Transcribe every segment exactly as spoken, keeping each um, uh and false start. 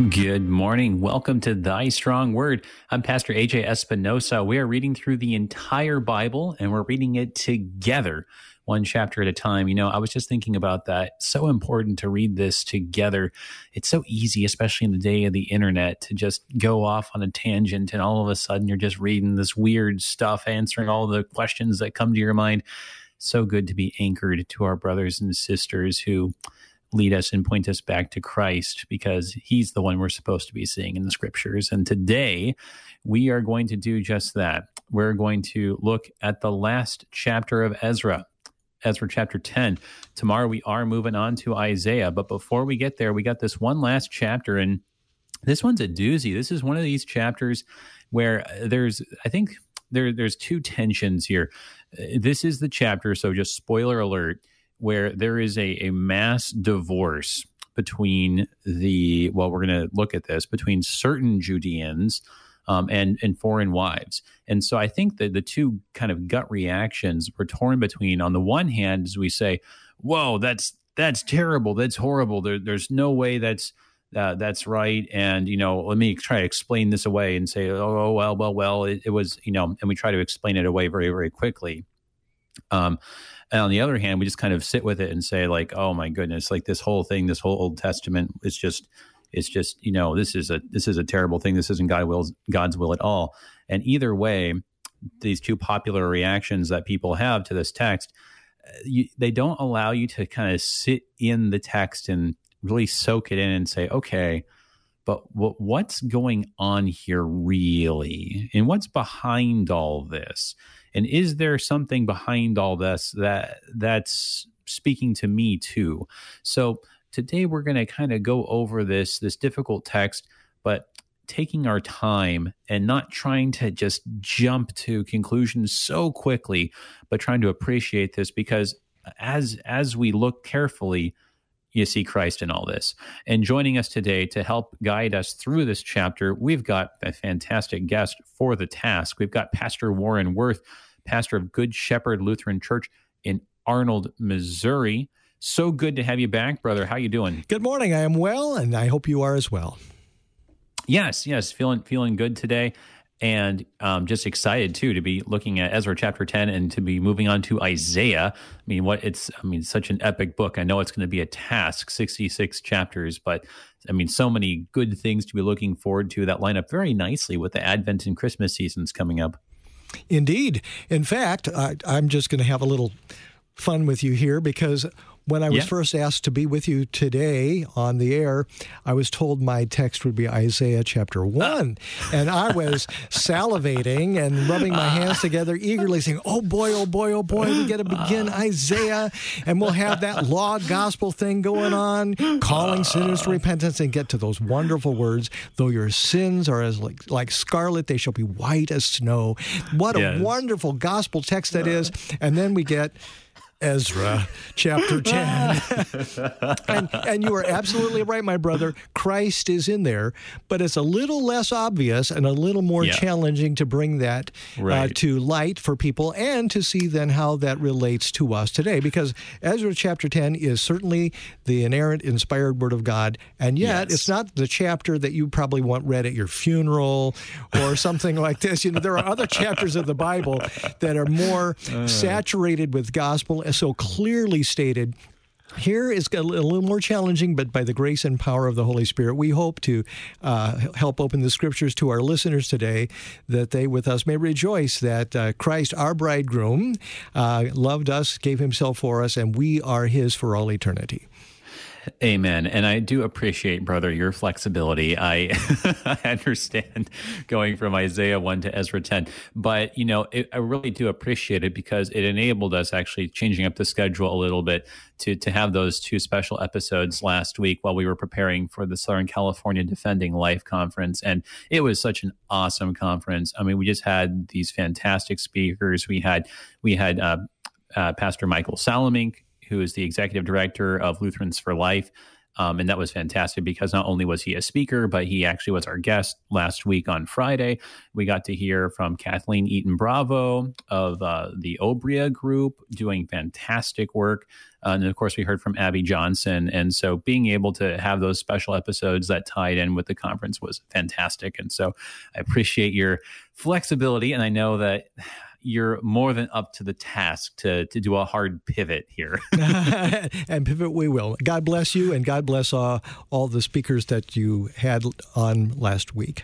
Good morning. Welcome to Thy Strong Word. I'm Pastor A J Espinosa. We are reading through the entire Bible, and we're reading it together, one chapter at a time. You know, I was just thinking about that. So important to read this together. It's so easy, especially in the day of the internet, to just go off on a tangent, and all of a sudden you're just reading this weird stuff, answering all the questions that come to your mind. So good to be anchored to our brothers and sisters who lead us and point us back to Christ, because he's the one we're supposed to be seeing in the scriptures. And today we are going to do just that. We're going to look at the last chapter of Ezra, Ezra chapter ten. Tomorrow we are moving on to Isaiah. But before we get there, we got this one last chapter, and this one's a doozy. This is one of these chapters where there's, I think there, there's two tensions here. This is the chapter, so just spoiler alert, where there is a, a mass divorce between the, well, we're going to look at this, between certain Judeans um, and, and foreign wives. And so I think that the two kind of gut reactions we're torn between, on the one hand, as we say, whoa, that's that's terrible, that's horrible, there, there's no way that's uh, that's right. And, you know, let me try to explain this away and say, oh, well, well, well, it, it was, you know, and we try to explain it away very, very quickly. Um, and on the other hand, we just kind of sit with it and say, like, oh my goodness, like this whole thing, this whole Old Testament is just, it's just, you know, this is a, this is a terrible thing. This isn't God wills, God's will at all. And either way, these two popular reactions that people have to this text, you, they don't allow you to kind of sit in the text and really soak it in and say, okay, but w- what's going on here really? And what's behind all this? And is there something behind all this that that's speaking to me too? So today we're going to kind of go over this, this difficult text, but taking our time and not trying to just jump to conclusions so quickly, but trying to appreciate this, because as, as we look carefully, you see Christ in all this. And joining us today to help guide us through this chapter, we've got a fantastic guest for the task. We've got Pastor Warren Wirth, pastor of Good Shepherd Lutheran Church in Arnold, Missouri. So good to have you back, brother. How you doing? Good morning. I am well, and I hope you are as well. Yes, yes, feeling feeling good today. And um, just excited, too, to be looking at Ezra chapter ten and to be moving on to Isaiah. I mean, what it's, I mean, such an epic book. I know it's going to be a task, sixty-six chapters, but I mean, so many good things to be looking forward to that line up very nicely with the Advent and Christmas seasons coming up. Indeed. In fact, I, I'm just going to have a little fun with you here, because when I was yeah. first asked to be with you today on the air, I was told my text would be Isaiah chapter one. And I was salivating and rubbing my hands together eagerly, saying, oh boy, oh boy, oh boy, we get to begin Isaiah, and we'll have that law gospel thing going on, calling sinners to repentance, and get to those wonderful words, though your sins are as like, like scarlet, they shall be white as snow. What yes. a wonderful gospel text that is. And then we get Ezra chapter ten. and, and you are absolutely right, my brother. Christ is in there, but it's a little less obvious and a little more yeah. challenging to bring that right. uh, to light for people, and to see then how that relates to us today. Because Ezra chapter ten is certainly the inerrant, inspired word of God, and yet yes. it's not the chapter that you probably want read at your funeral or something like this. You know, there are other chapters of the Bible that are more uh. saturated with gospel, so clearly stated. Here is a little more challenging, but by the grace and power of the Holy Spirit, we hope to uh, help open the Scriptures to our listeners today, that they with us may rejoice that uh, Christ, our bridegroom, uh, loved us, gave himself for us, and we are his for all eternity. Amen. And I do appreciate, brother, your flexibility. I, I understand going from Isaiah one to Ezra ten, but, you know, it, I really do appreciate it, because it enabled us actually changing up the schedule a little bit to, to have those two special episodes last week while we were preparing for the Southern California Defending Life Conference. And it was such an awesome conference. I mean, we just had these fantastic speakers. We had, we had uh, uh, Pastor Michael Salamink, who is the executive director of Lutherans for Life. Um, and that was fantastic because not only was he a speaker, but he actually was our guest last week on Friday. We got to hear from Kathleen Eaton Bravo of uh, the Obria Group doing fantastic work. Uh, and of course, we heard from Abby Johnson. And so being able to have those special episodes that tied in with the conference was fantastic. And so I appreciate your flexibility. And I know that you're more than up to the task to, to do a hard pivot here. And pivot we will. God bless you, and God bless uh, all the speakers that you had on last week.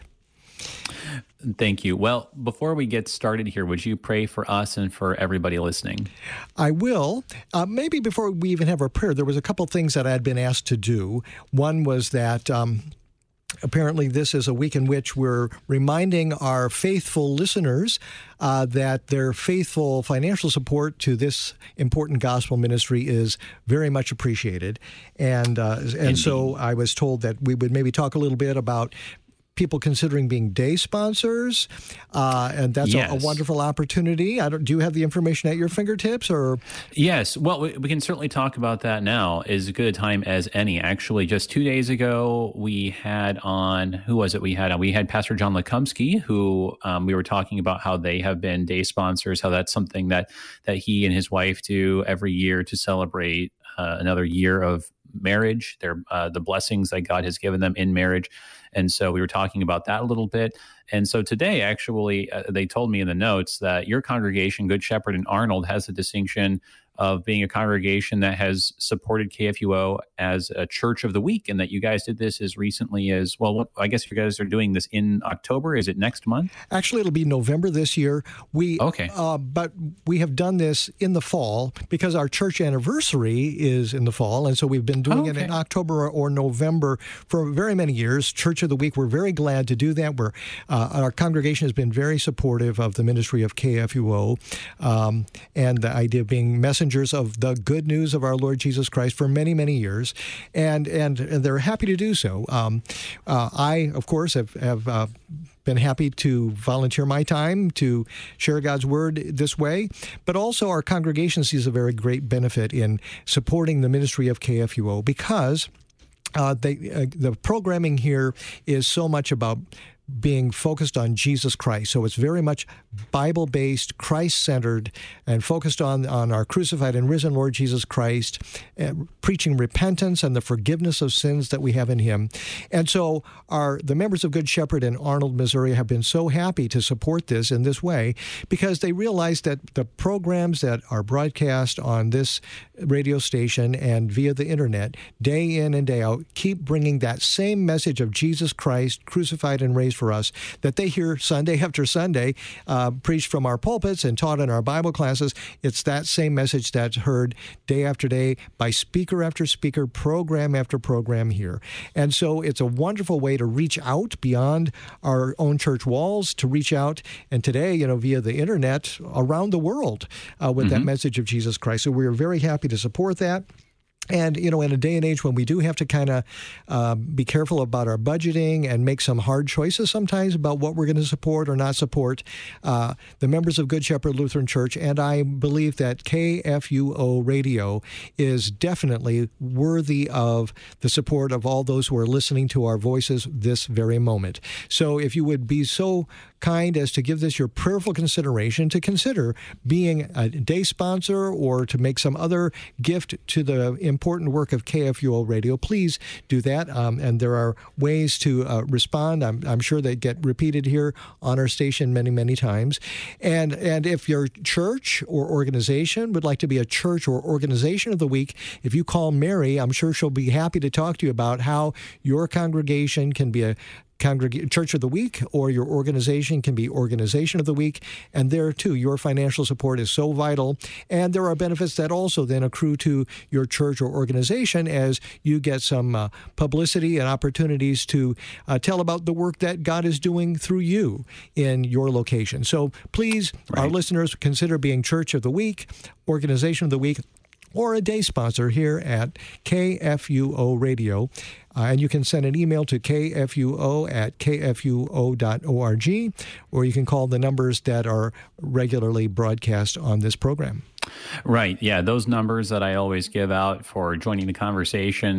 Thank you. Well, before we get started here, would you pray for us and for everybody listening? I will. Uh, maybe before we even have our prayer, there was a couple things that I had been asked to do. One was that um, apparently this is a week in which we're reminding our faithful listeners uh, that their faithful financial support to this important gospel ministry is very much appreciated. And, uh, and so I was told that we would maybe talk a little bit about people considering being day sponsors, uh, and that's yes. a, a wonderful opportunity. I don't, do you have the information at your fingertips, or? Yes. Well, we, we can certainly talk about that now. Is as good a time as any. Actually, just two days ago, we had on, who was it we had on? We had Pastor John Lekumsky, who um, we were talking about how they have been day sponsors, how that's something that, that he and his wife do every year to celebrate uh, another year of marriage, their uh, the blessings that God has given them in marriage. And so we were talking about that a little bit. And so today, actually, uh, they told me in the notes that your congregation, Good Shepherd in Arnold, has a distinction of being a congregation that has supported K F U O as a church of the week, and that you guys did this as recently as, well, what, I guess you guys are doing this in October. Is it next month? Actually, it'll be November this year. We Okay. Uh, but we have done this in the fall because our church anniversary is in the fall, and so we've been doing okay. it in October or November for very many years. Church of the Week, we're very glad to do that. We're, uh, our congregation has been very supportive of the ministry of K F U O um, and the idea of being messengers of the good news of our Lord Jesus Christ for many, many years, and and, and they're happy to do so. Um, uh, I, of course, have, have uh, been happy to volunteer my time to share God's Word this way, but also our congregation sees a very great benefit in supporting the ministry of K F U O because uh, they, uh, the programming here is so much about being focused on Jesus Christ. So it's very much Bible-based, Christ-centered, and focused on, on our crucified and risen Lord Jesus Christ, uh, preaching repentance and the forgiveness of sins that we have in Him. And so our the members of Good Shepherd in Arnold, Missouri have been so happy to support this in this way because they realize that the programs that are broadcast on this radio station and via the internet, day in and day out, keep bringing that same message of Jesus Christ, crucified and raised for us, that they hear Sunday after Sunday, uh, preached from our pulpits and taught in our Bible classes. It's that same message that's heard day after day by speaker after speaker, program after program here. And so it's a wonderful way to reach out beyond our own church walls, to reach out, and today, you know, via the internet around the world uh, with mm-hmm. that message of Jesus Christ. So we're very happy to support that. And, you know, in a day and age when we do have to kind of uh, be careful about our budgeting and make some hard choices sometimes about what we're going to support or not support, uh, the members of Good Shepherd Lutheran Church, and I believe that K F U O Radio is definitely worthy of the support of all those who are listening to our voices this very moment. So if you would be so kind as to give this your prayerful consideration, to consider being a day sponsor or to make some other gift to the important work of K F U O Radio, please do that. Um, and there are ways to uh, respond. I'm, I'm sure they get repeated here on our station many, many times. And, and if your church or organization would like to be a church or organization of the week, if you call Mary, I'm sure she'll be happy to talk to you about how your congregation can be a Congreg- Church of the Week, or your organization can be Organization of the Week. And there, too, your financial support is so vital. And there are benefits that also then accrue to your church or organization as you get some uh, publicity and opportunities to uh, tell about the work that God is doing through you in your location. So please, right. our listeners, consider being Church of the Week, Organization of the Week, or a day sponsor here at K F U O Radio. Uh, and you can send an email to K F U O at K F U O dot org, or you can call the numbers that are regularly broadcast on this program. Right. Yeah, those numbers that I always give out for joining the conversation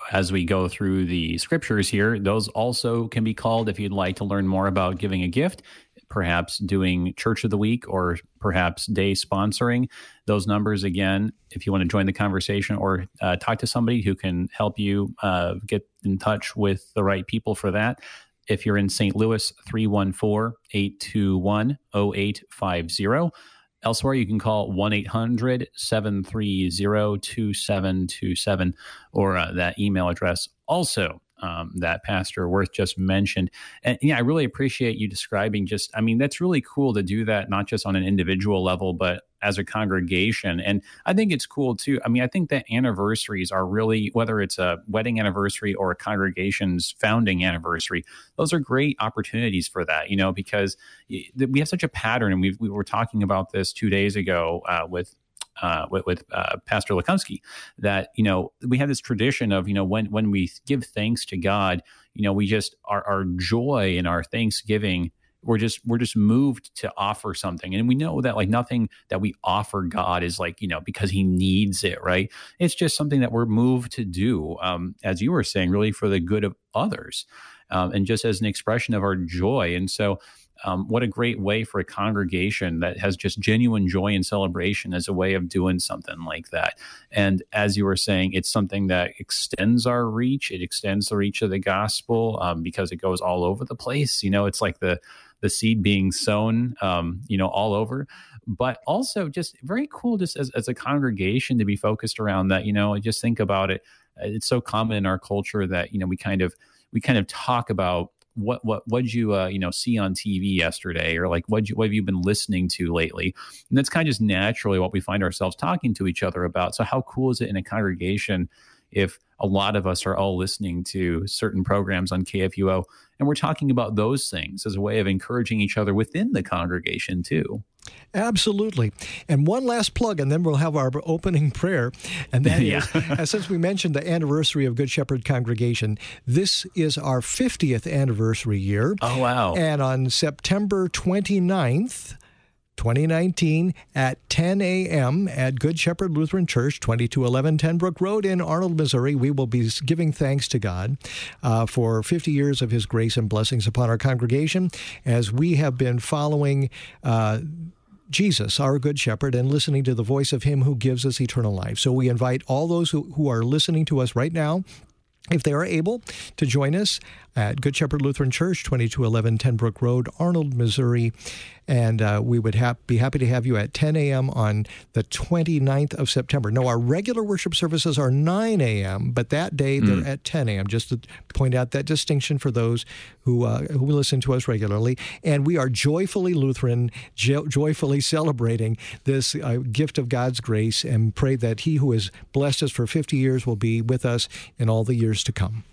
as we go through the scriptures here, those also can be called, if you'd like to learn more about giving a gift, perhaps doing Church of the Week or perhaps day sponsoring. Those numbers, again, if you want to join the conversation or uh, talk to somebody who can help you uh, get in touch with the right people for that. If you're in Saint Louis, three one four, eight two one, zero eight five zero. Elsewhere, you can call one eight hundred, seven three zero, two seven two seven or uh, that email address also um, that Pastor Worth just mentioned. And yeah, I really appreciate you describing just, I mean, that's really cool to do that, not just on an individual level, but as a congregation. And I think it's cool too. I mean, I think that anniversaries are really, whether it's a wedding anniversary or a congregation's founding anniversary, those are great opportunities for that, you know, because we have such a pattern. And we we were talking about this two days ago uh, with Uh, with, with uh, Pastor Lekumsky, that, you know, we have this tradition of, you know, when when we give thanks to God, you know, we just, our, our joy and our thanksgiving, we're just, we're just moved to offer something. And we know that like nothing that we offer God is like, you know, because he needs it, right? It's just something that we're moved to do, um, as you were saying, really for the good of others, um, and just as an expression of our joy. And so, Um, what a great way for a congregation that has just genuine joy and celebration as a way of doing something like that. And as you were saying, it's something that extends our reach. It extends the reach of the gospel um, because it goes all over the place. You know, it's like the the seed being sown, um, you know, all over. But also just very cool just as, as a congregation to be focused around that. You know, just think about it. It's so common in our culture that, you know, we kind of we kind of talk about what what what'd you uh, you know see on T V yesterday, or like what what have you been listening to lately? And that's kind of just naturally what we find ourselves talking to each other about. So how cool is it in a congregation if a lot of us are all listening to certain programs on K F U O and we're talking about those things as a way of encouraging each other within the congregation too? Absolutely. And one last plug, and then we'll have our opening prayer. And that yeah. is, since we mentioned the anniversary of Good Shepherd Congregation, this is our fiftieth anniversary year. Oh, wow. And on September twenty-ninth, twenty nineteen, at ten a.m. at Good Shepherd Lutheran Church, twenty-two eleven Ten Brook Road in Arnold, Missouri, we will be giving thanks to God uh, for fifty years of his grace and blessings upon our congregation as we have been following uh, Jesus, our Good Shepherd, and listening to the voice of him who gives us eternal life. So we invite all those who, who are listening to us right now, if they are able, to join us at Good Shepherd Lutheran Church, twenty-two eleven Ten Brook Road, Arnold, Missouri. And uh, we would ha- be happy to have you at ten a.m. on the twenty-ninth of September. No, our regular worship services are nine a.m., but that day they're mm. at ten a.m., just to point out that distinction for those who uh, who listen to us regularly. And we are joyfully Lutheran, jo- joyfully celebrating this uh, gift of God's grace, and pray that he who has blessed us for fifty years will be with us in all the years to come.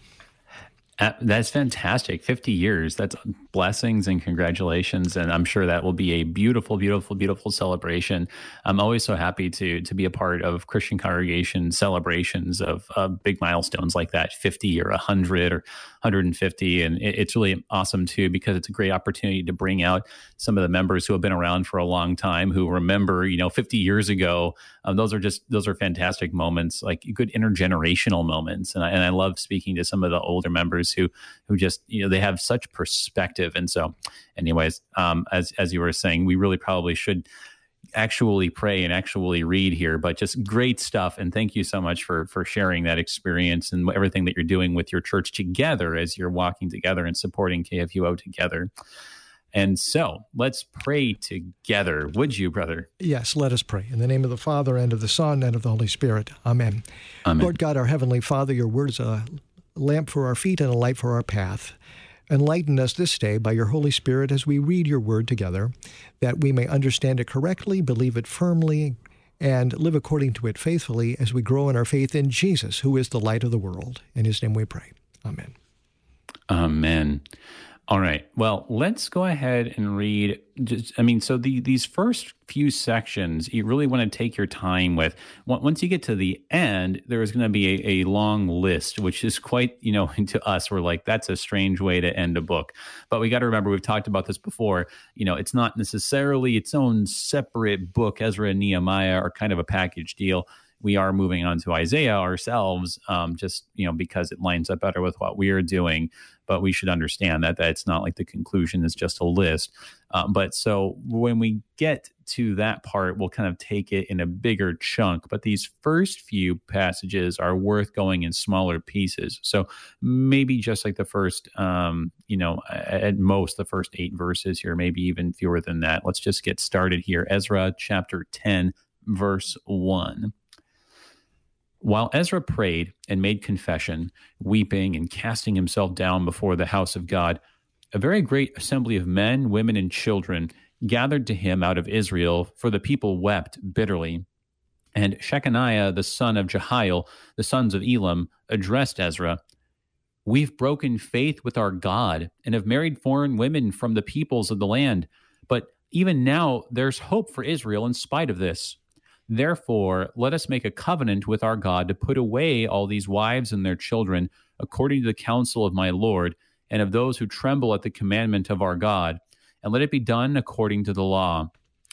Uh, that's fantastic. fifty years. That's blessings and congratulations. And I'm sure that will be a beautiful, beautiful, beautiful celebration. I'm always so happy to to be a part of Christian congregation celebrations of uh, big milestones like that, fifty or one hundred or one hundred fifty. And it, it's really awesome too, because it's a great opportunity to bring out some of the members who have been around for a long time, who remember, you know, fifty years ago. Um, those are just, those are fantastic moments, like good intergenerational moments. And I, and I love speaking to some of the older members who, who just, you know, they have such perspective. And so anyways, um, as, as you were saying, we really probably should actually pray and actually read here, but just great stuff. And thank you so much for, for sharing that experience and everything that you're doing with your church together as you're walking together and supporting K F U O together. And so let's pray together. Would you, brother? Yes, let us pray. In the name of the Father, and of the Son, and of the Holy Spirit. Amen. Amen. Lord God, our Heavenly Father, your word is a lamp for our feet and a light for our path. Enlighten us this day by your Holy Spirit as we read your word together, that we may understand it correctly, believe it firmly, and live according to it faithfully as we grow in our faith in Jesus, who is the light of the world. In his name we pray. Amen. Amen. All right. Well, let's go ahead and read. Just, I mean, so the these first few sections, you really want to take your time with. Once you get to the end, there is going to be a, a long list, which is quite, you know, to us, we're like, that's a strange way to end a book. But we got to remember, we've talked about this before, you know, it's not necessarily its own separate book. Ezra and Nehemiah are kind of a package deal. we are moving on to Isaiah ourselves, um, just, you know, because it lines up better with what we are doing. But we should understand that, that it's not like the conclusion is just a list. Um, but so when we get to that part, we'll kind of take it in a bigger chunk. But these first few passages are worth going in smaller pieces. So maybe just like the first, um, you know, at most the first eight verses here, maybe even fewer than that. Let's just get started here. Ezra chapter ten, verse one. While Ezra prayed and made confession, weeping and casting himself down before the house of God, a very great assembly of men, women, and children gathered to him out of Israel, for the people wept bitterly. And Shechaniah, the son of Jehiel, the sons of Elam, addressed Ezra, "We've broken faith with our God and have married foreign women from the peoples of the land. But even now there's hope for Israel in spite of this. Therefore, let us make a covenant with our God to put away all these wives and their children, according to the counsel of my Lord, and of those who tremble at the commandment of our God, and let it be done according to the law.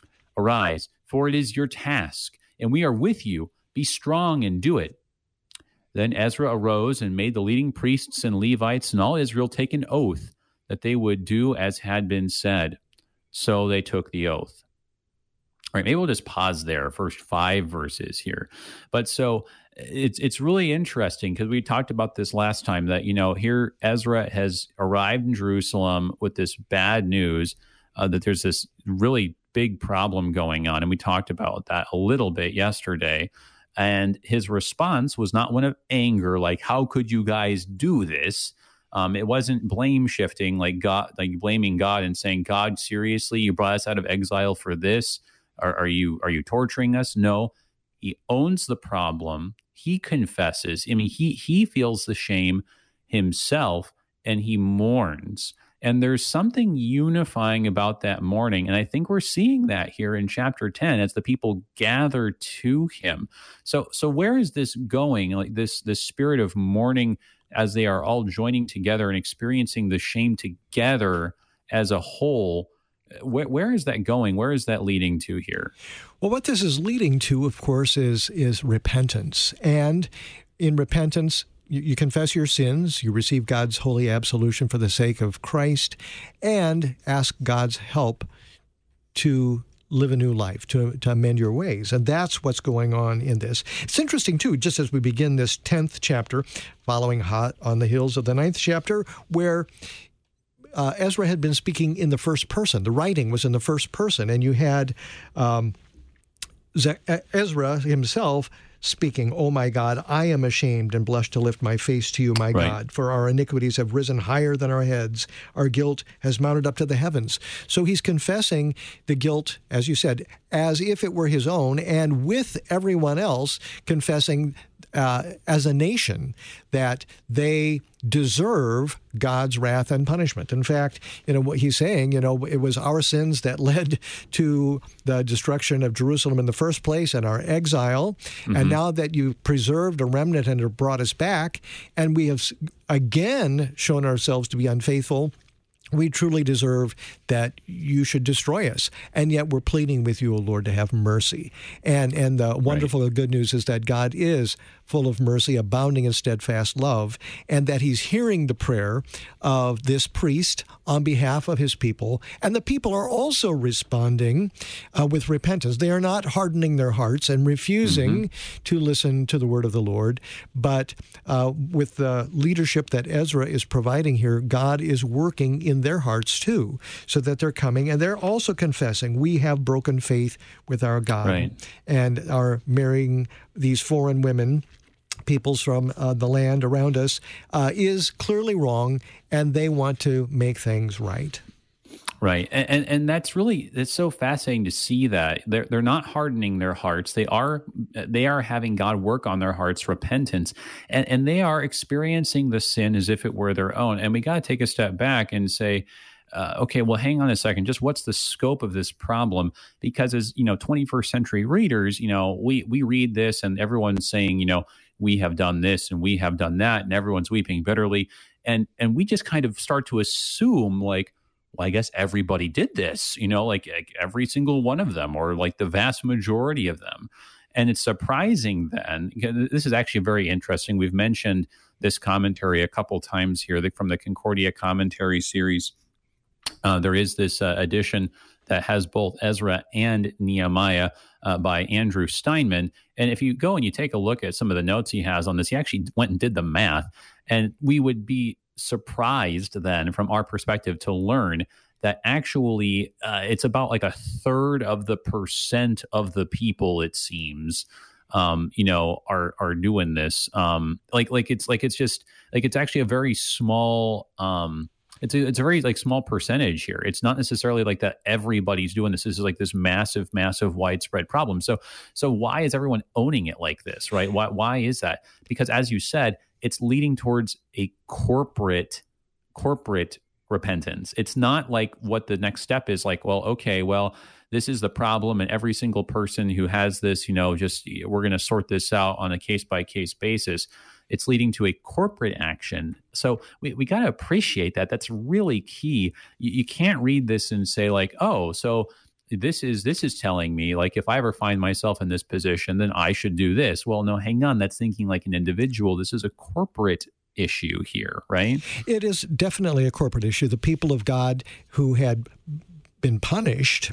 Arise, for it is your task, and we are with you. Be strong and do it." Then Ezra arose and made the leading priests and Levites and all Israel take an oath that they would do as had been said. So they took the oath. All right, maybe we'll just pause there, first five verses here. But so it's it's really interesting because we talked about this last time that, you know, here Ezra has arrived in Jerusalem with this bad news uh, that there's this really big problem going on. And we talked about that a little bit yesterday. And his response was not one of anger, like, how could you guys do this? Um, it wasn't blame shifting, like God, like blaming God and saying, God, seriously, you brought us out of exile for this? Are, are you are you torturing us? No, he owns the problem. He confesses. I mean, he he feels the shame himself, and he mourns. And there's something unifying about that mourning. And I think we're seeing that here in chapter ten as the people gather to him. So so where is this going? Like this this spirit of mourning as they are all joining together and experiencing the shame together as a whole. Where, where is that going? Where is that leading to here? Well, what this is leading to, of course, is is repentance. And in repentance, you, you confess your sins, you receive God's holy absolution for the sake of Christ, and ask God's help to live a new life, to, to amend your ways. And that's what's going on in this. It's interesting, too, just as we begin this tenth chapter, following hot on the heels of the ninth chapter, where Uh, Ezra had been speaking in the first person. The writing was in the first person, and you had um, Ze- Ezra himself speaking, "Oh my God, I am ashamed and blush to lift my face to you, my right. God, for our iniquities have risen higher than our heads. Our guilt has mounted up to the heavens." So he's confessing the guilt, as you said, as if it were his own, and with everyone else confessing uh, as a nation that they deserve God's wrath and punishment. In fact, you know, what he's saying, you know, it was our sins that led to the destruction of Jerusalem in the first place and our exile. Mm-hmm. And now that you've preserved a remnant and have brought us back, and we have again shown ourselves to be unfaithful, we truly deserve that you should destroy us. And yet we're pleading with you, O Lord, to have mercy. And and the wonderful right. good news is that God is full of mercy, abounding in steadfast love, and that he's hearing the prayer of this priest on behalf of his people. And the people are also responding uh, with repentance. They are not hardening their hearts and refusing mm-hmm. to listen to the word of the Lord. But uh, with the leadership that Ezra is providing here, God is working in their hearts too, so that they're coming. And they're also confessing, we have broken faith with our God right. and are marrying these foreign women, peoples from uh, the land around us, uh, is clearly wrong, and they want to make things right. Right, and, and and that's really, it's so fascinating to see that they're they're not hardening their hearts. They are they are having God work on their hearts, repentance, and and they are experiencing the sin as if it were their own. And we got to take a step back and say, Uh, okay, well, hang on a second. Just what's the scope of this problem? Because as, you know, twenty-first century readers, you know, we, we read this and everyone's saying, you know, we have done this and we have done that, and everyone's weeping bitterly. And, and we just kind of start to assume, like, well, I guess everybody did this, you know, like, like every single one of them, or like the vast majority of them. And it's surprising then, this is actually very interesting. We've mentioned this commentary a couple times here from the Concordia Commentary series. Uh, there is this uh, edition that has both Ezra and Nehemiah uh, by Andrew Steinman. And if you go and you take a look at some of the notes he has on this, he actually went and did the math. And we would be surprised then from our perspective to learn that actually uh, it's about like a third of the percent of the people, it seems, um, you know, are are doing this. Um, like like it's like it's just like it's actually a very small. Um, it's a, it's a very like small percentage here. It's not necessarily like that everybody's doing this. This is like this massive, massive, widespread problem. So so why is everyone owning it like this, right? Why why is that? Because as you said, it's leading towards a corporate corporate. repentance. It's not like what the next step is like, well, okay, well, this is the problem. And every single person who has this, you know, just we're going to sort this out on a case by case basis. It's leading to a corporate action. So we, we got to appreciate that. That's really key. You, you can't read this and say like, oh, so this is this is telling me like if I ever find myself in this position, then I should do this. Well, no, hang on. That's thinking like an individual. This is a corporate issue here, right? It is definitely a corporate issue. The people of God who had been punished,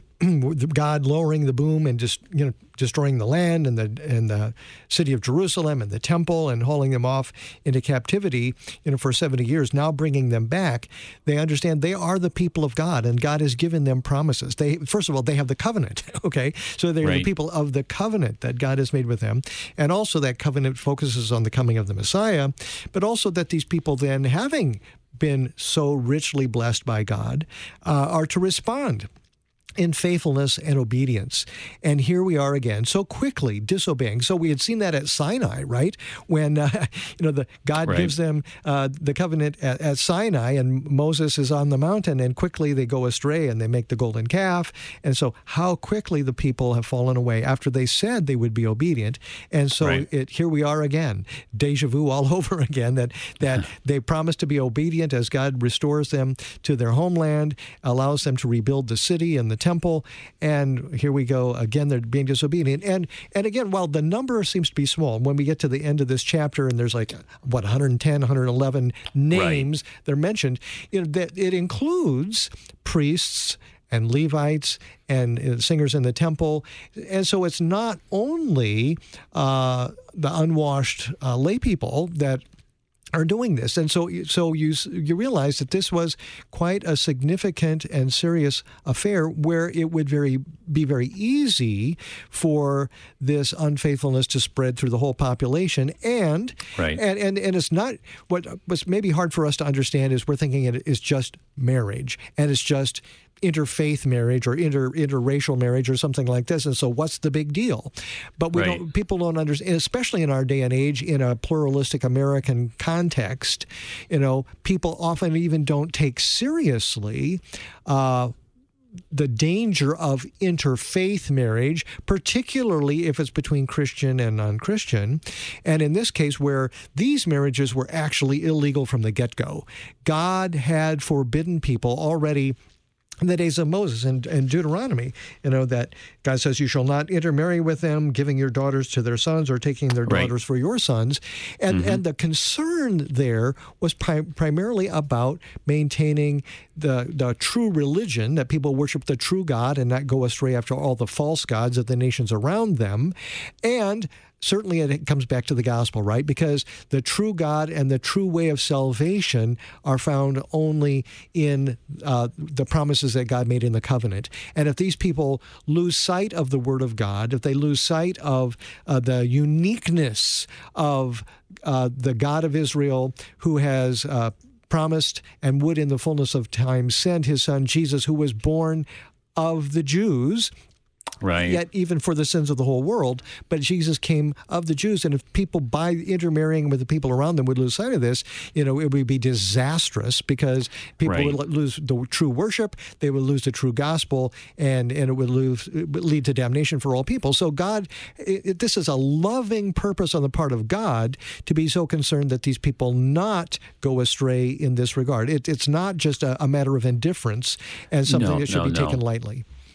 God lowering the boom and just you know destroying the land and the and the city of Jerusalem and the temple and hauling them off into captivity, you know, for seventy years. Now bringing them back, they understand they are the people of God, and God has given them promises. They first of all they have the covenant, okay, so they're right. the people of the covenant that God has made with them, and also that covenant focuses on the coming of the Messiah, but also that these people then having been so richly blessed by God uh, are to respond in faithfulness and obedience. And here we are again, so quickly disobeying. So we had seen that at Sinai, right? When, uh, you know, the God right. gives them uh, the covenant at, at Sinai, and Moses is on the mountain, and quickly they go astray and they make the golden calf. And so how quickly the people have fallen away after they said they would be obedient. And so right. it, here we are again, deja vu all over again, that, that they promised to be obedient as God restores them to their homeland, allows them to rebuild the city and the temple, and here we go again, they're being disobedient. And and again, while the number seems to be small, when we get to the end of this chapter and there's like, what, one hundred ten, one hundred eleven names right. they're mentioned, you know, that it includes priests and Levites and uh, singers in the temple. And so it's not only uh, the unwashed uh, lay people that are doing this. And so so you you realize that this was quite a significant and serious affair where it would very be very easy for this unfaithfulness to spread through the whole population. And right. and, and, and it's not, what was maybe hard for us to understand is we're thinking it is just marriage, and it's just interfaith marriage or inter interracial marriage or something like this. And so what's the big deal? But we right. don't, people don't understand, especially in our day and age, in a pluralistic American context, you know, people often even don't take seriously uh, the danger of interfaith marriage, particularly if it's between Christian and non-Christian. And in this case, where these marriages were actually illegal from the get-go, God had forbidden people already in the days of Moses and, and Deuteronomy, you know, that God says, you shall not intermarry with them, giving your daughters to their sons or taking their daughters right. for your sons. And mm-hmm. and the concern there was pri primarily about maintaining the, the true religion, that people worship the true God and not go astray after all the false gods of the nations around them. And certainly it comes back to the gospel, right? Because the true God and the true way of salvation are found only in uh, the promises that God made in the covenant. And if these people lose sight of the Word of God, if they lose sight of uh, the uniqueness of uh, the God of Israel, who has uh, promised and would in the fullness of time send his son Jesus, who was born of the Jews, right. yet even for the sins of the whole world. But Jesus came of the Jews, and if people, by intermarrying with the people around them, would lose sight of this, you know, it would be disastrous, because people right. would lose the true worship, they would lose the true gospel, and, and it would lose, it would lead to damnation for all people. So God, it, this is a loving purpose on the part of God to be so concerned that these people not go astray in this regard. It, it's not just a, a matter of indifference and something no, that should no, be no. taken lightly.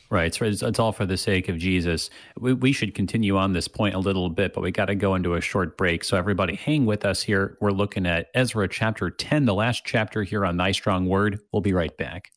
Right. So it's, it's all for the sake of Jesus. We, we should continue on this point a little bit, but we got to go into a short break. So everybody hang with us here. We're looking at Ezra chapter ten, the last chapter here on Thy Strong Word. We'll be right back.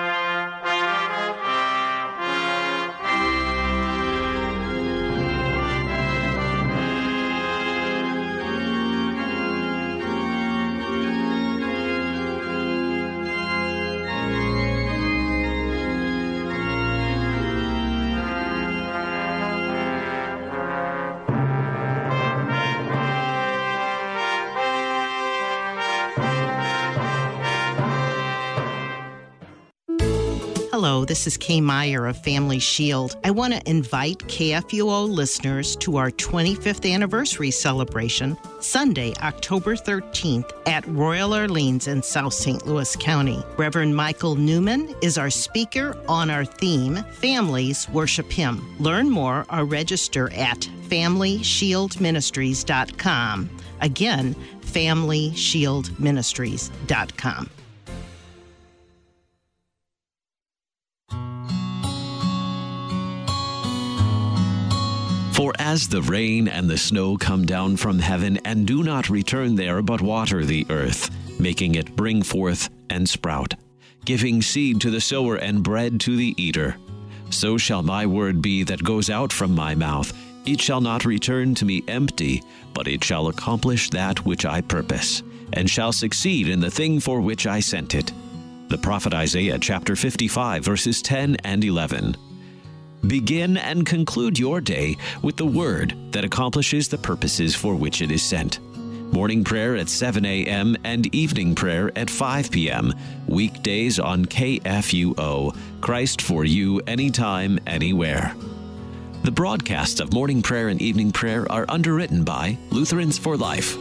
Hello, this is Kay Meyer of Family Shield. I want to invite K F U O listeners to our twenty-fifth anniversary celebration, Sunday, October thirteenth, at Royal Orleans in South Saint Louis County. Reverend Michael Newman is our speaker on our theme, Families Worship Him. Learn more or register at family shield ministries dot com. Again, family shield ministries dot com. For as the rain and the snow come down from heaven, and do not return there, but water the earth, making it bring forth and sprout, giving seed to the sower and bread to the eater, so shall my word be that goes out from my mouth. It shall not return to me empty, but it shall accomplish that which I purpose, and shall succeed in the thing for which I sent it. The prophet Isaiah chapter fifty-five, verses ten and eleven. Begin and conclude your day with the word that accomplishes the purposes for which it is sent. Morning prayer at seven a.m. and evening prayer at five p.m. Weekdays on K F U O. Christ for you, anytime, anywhere. The broadcasts of morning prayer and evening prayer are underwritten by Lutherans for Life.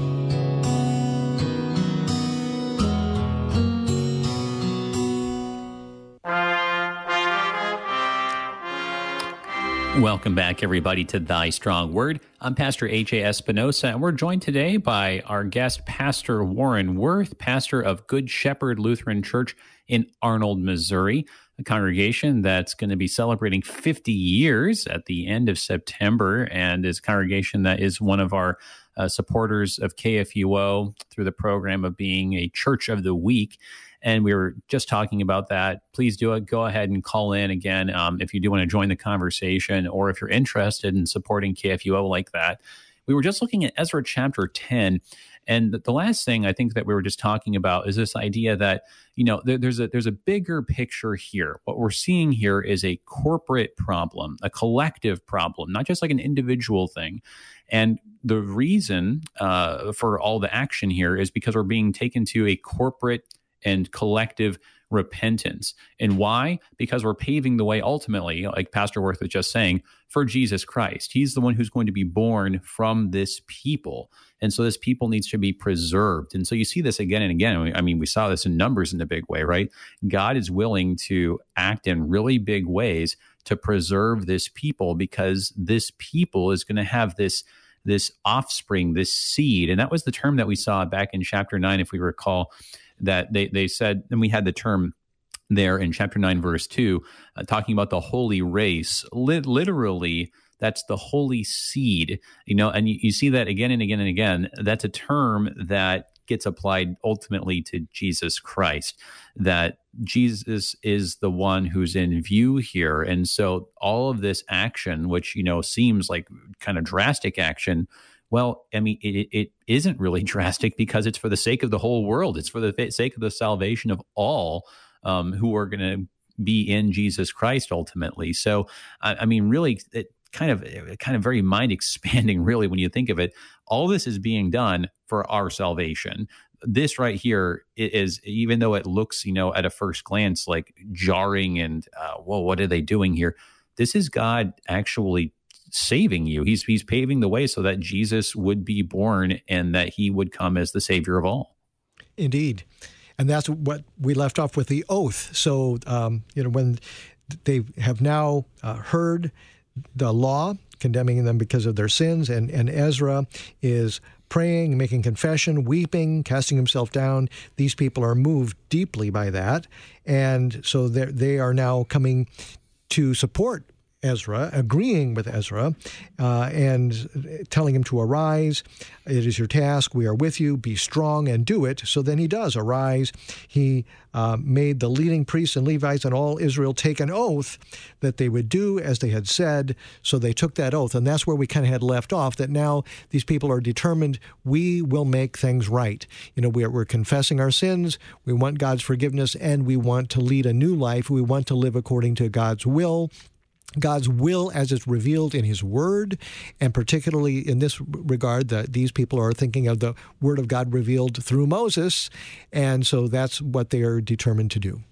Welcome back, everybody, to Thy Strong Word. I'm Pastor A J Espinosa, and we're joined today by our guest, Pastor Warren Wirth, pastor of Good Shepherd Lutheran Church in Arnold, Missouri, a congregation that's going to be celebrating fifty years at the end of September, and is a congregation that is one of our uh, supporters of K F U O through the program of being a Church of the Week. And we were just talking about that. Please do it. Go ahead and call in again um, if you do want to join the conversation, or if you're interested in supporting K F U O like that. We were just looking at Ezra chapter ten. And the last thing I think that we were just talking about is this idea that, you know, there, there's a there's a bigger picture here. What we're seeing here is a corporate problem, a collective problem, not just like an individual thing. And the reason uh, for all the action here is because we're being taken to a corporate and collective repentance. And why? Because we're paving the way ultimately, like Pastor Wirth was just saying, for Jesus Christ. He's the one who's going to be born from this people. And so this people needs to be preserved. And so you see this again and again. I mean, we saw this in Numbers in a big way, right? God is willing to act in really big ways to preserve this people, because this people is going to have this this offspring, this seed. And that was the term that we saw back in chapter nine, if we recall, that they, they said, and we had the term there in chapter nine, verse two, uh, talking about the holy race. Lit- literally, that's the holy seed, you know, and you, you see that again and again and again. That's a term that gets applied ultimately to Jesus Christ, that Jesus is the one who's in view here. And so all of this action, which, you know, seems like kind of drastic action, well, I mean, it, it isn't really drastic, because it's for the sake of the whole world. It's for the sake of the salvation of all um, who are going to be in Jesus Christ ultimately. So, I, I mean, really, it kind of, kind of very mind expanding, really, when you think of it. All this is being done for our salvation. This right here is, even though it looks, you know, at a first glance like jarring and, uh, well, what are they doing here? This is God actually saving you. He's he's paving the way so that Jesus would be born and that he would come as the Savior of all. Indeed. And that's what we left off with, the oath. So, um, you know, when they have now uh, heard the law condemning them because of their sins, and, and Ezra is praying, making confession, weeping, casting himself down, these people are moved deeply by that. And so they are now coming to support Ezra, agreeing with Ezra, uh, and telling him to arise. It is your task. We are with you. Be strong and do it. So then he does arise. He uh, made the leading priests and Levites and all Israel take an oath that they would do as they had said. So they took that oath. And that's where we kind of had left off, that now these people are determined, we will make things right. You know, we're, we're confessing our sins. We want God's forgiveness, and we want to lead a new life. We want to live according to God's will. God's will as it's revealed in his word, and particularly in this regard, that these people are thinking of the word of God revealed through Moses, and so that's what they are determined to do.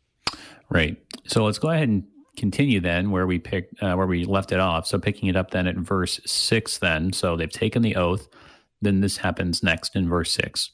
Right. So let's go ahead and continue then where we picked, uh, where we left it off. So picking it up then at verse six then. So they've taken the oath. Then this happens next in verse six.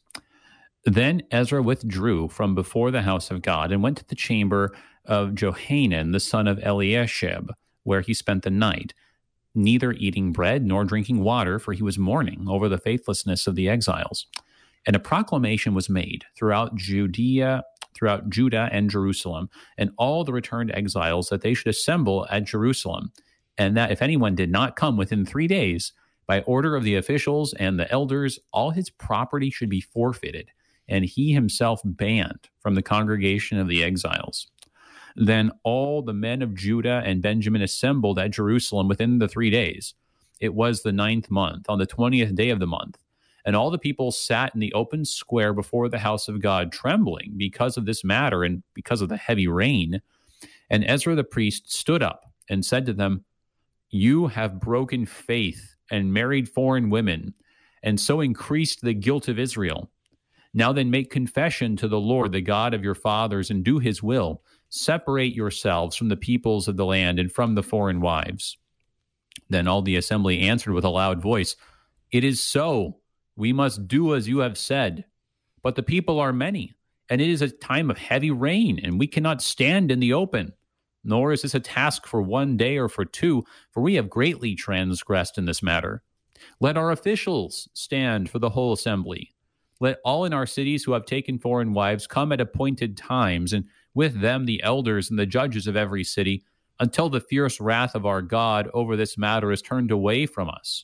Then Ezra withdrew from before the house of God and went to the chamber of Johanan, the son of Eliashib, where he spent the night, neither eating bread nor drinking water, for he was mourning over the faithlessness of the exiles. And a proclamation was made throughout Judea, throughout Judah and Jerusalem, and all the returned exiles, that they should assemble at Jerusalem, and that if anyone did not come within three days, by order of the officials and the elders, all his property should be forfeited, and he himself banned from the congregation of the exiles. Then all the men of Judah and Benjamin assembled at Jerusalem within the three days. It was the ninth month, on the twentieth day of the month. And all the people sat in the open square before the house of God, trembling because of this matter and because of the heavy rain. And Ezra the priest stood up and said to them, "You have broken faith and married foreign women, and so increased the guilt of Israel. Now then make confession to the Lord, the God of your fathers, and do his will. Separate yourselves from the peoples of the land and from the foreign wives." Then all the assembly answered with a loud voice, "It is so. We must do as you have said. But the people are many, and it is a time of heavy rain, and we cannot stand in the open. Nor is this a task for one day or for two, for we have greatly transgressed in this matter. Let our officials stand for the whole assembly. Let all in our cities who have taken foreign wives come at appointed times, and with them the elders and the judges of every city, until the fierce wrath of our God over this matter is turned away from us."